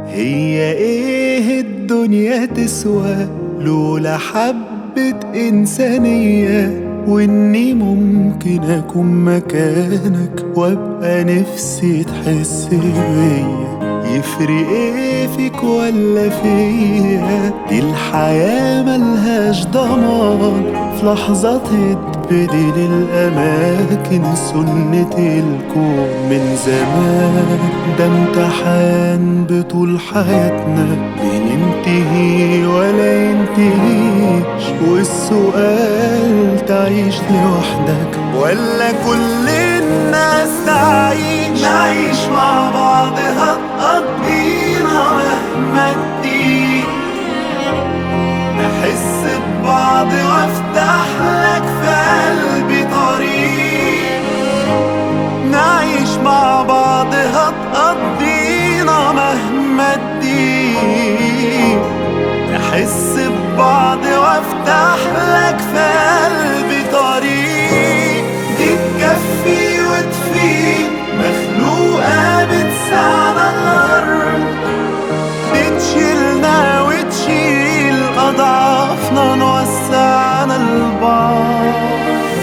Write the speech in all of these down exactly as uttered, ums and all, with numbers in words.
هي ايه الدنيا تسوى لولا حبة إنسانية، وإني ممكن أكون مكانك وأبقى نفسي تحس بيا. يفرق ايه فيك ولا فيا؟ دي الحياة ملهاش ضمان، في لحظة تتبدل الأماكن، سنة الكون من زمان. ده امتحان بطول حياتنا بننتهي ولا ينتهيش، والسؤال تعيش لوحدك ولا كل الناس تعيش؟ نعيش مع بعض هتقضينا مهما تدين، نحس ببعض وافتح لك في قلبي طريق. نعيش مع بعض هتقضينا مهما تدين، نحس ببعض وافتح لك في قلبي طريق. دي تكفي وتفيد مخلوقة بتسعنا الأرض، بتشيلنا وتشيل أضعافنا، نوسعنا البعض.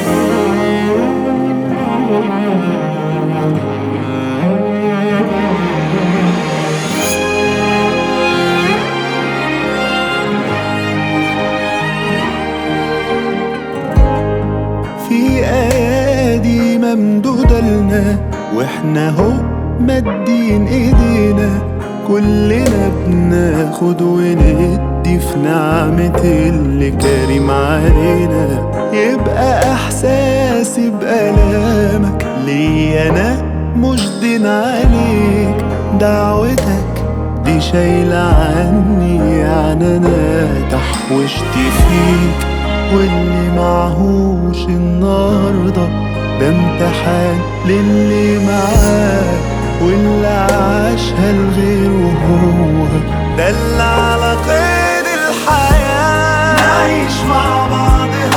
في أيادي ممدودة لنا واحنا هو مادين ايدينا، كلنا بناخد وندي في نعمة اللي كريم علينا. يبقى احساسي بألامك ليا انا مش دين عليك، دعوتك دي شايلة عني، يعني انا تحوشت فيك. واللي معهوش النهارده ده امتحان للي معاه، واللي عاشها لغيره هو ده اللي على قيد الحياة. نعيش مع بعض